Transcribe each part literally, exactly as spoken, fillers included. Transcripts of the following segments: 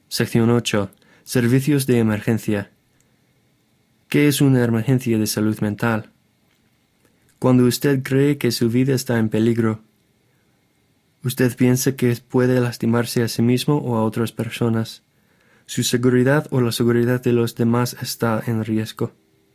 Sección ocho. Servicios de emergencia. ¿Qué es una emergencia de salud mental? Cuando usted cree que su vida está en peligro, usted piensa que puede lastimarse a sí mismo o a otras personas. Su seguridad o la seguridad de los demás está en riesgo.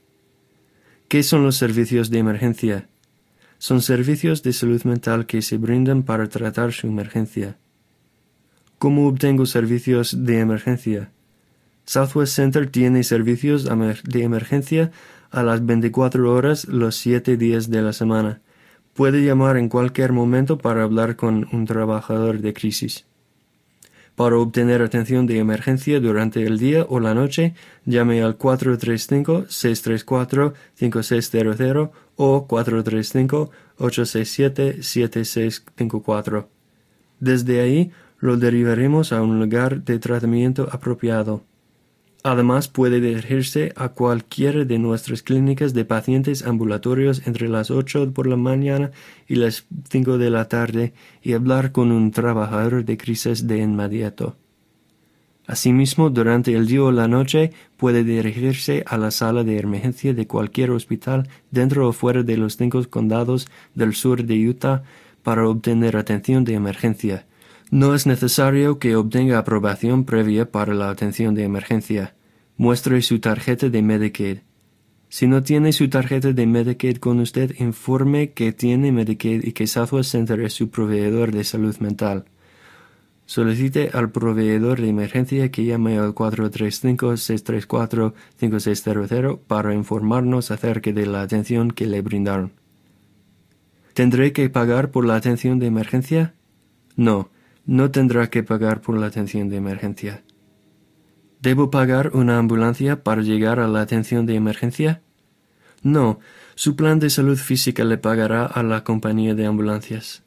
¿Qué son los servicios de emergencia? Son servicios de salud mental que se brindan para tratar su emergencia. ¿Cómo obtengo servicios de emergencia? Southwest Center tiene servicios de emergencia a las veinticuatro horas los siete días de la semana. Puede llamar en cualquier momento para hablar con un trabajador de crisis. Para obtener atención de emergencia durante el día o la noche, llame al cuatro tres cinco, seis tres cuatro, cinco seis cero cero o cuatro tres cinco, ocho seis siete, siete seis cinco cuatro. Desde ahí, lo derivaremos a un lugar de tratamiento apropiado. Además, puede dirigirse a cualquiera de nuestras clínicas de pacientes ambulatorios entre las ocho por la mañana y las cinco de la tarde y hablar con un trabajador de crisis de inmediato. Asimismo, durante el día o la noche, puede dirigirse a la sala de emergencia de cualquier hospital dentro o fuera de los cinco condados del sur de Utah para obtener atención de emergencia. No es necesario que obtenga aprobación previa para la atención de emergencia. Muestre su tarjeta de Medicaid. Si no tiene su tarjeta de Medicaid con usted, informe que tiene Medicaid y que Southwest Center es su proveedor de salud mental. Solicite al proveedor de emergencia que llame al cuatro tres cinco, seis tres cuatro, cinco seis cero cero para informarnos acerca de la atención que le brindaron. ¿Tendré que pagar por la atención de emergencia? No. No tendrá que pagar por la atención de emergencia. ¿Debo pagar una ambulancia para llegar a la atención de emergencia? No, su plan de salud física le pagará a la compañía de ambulancias.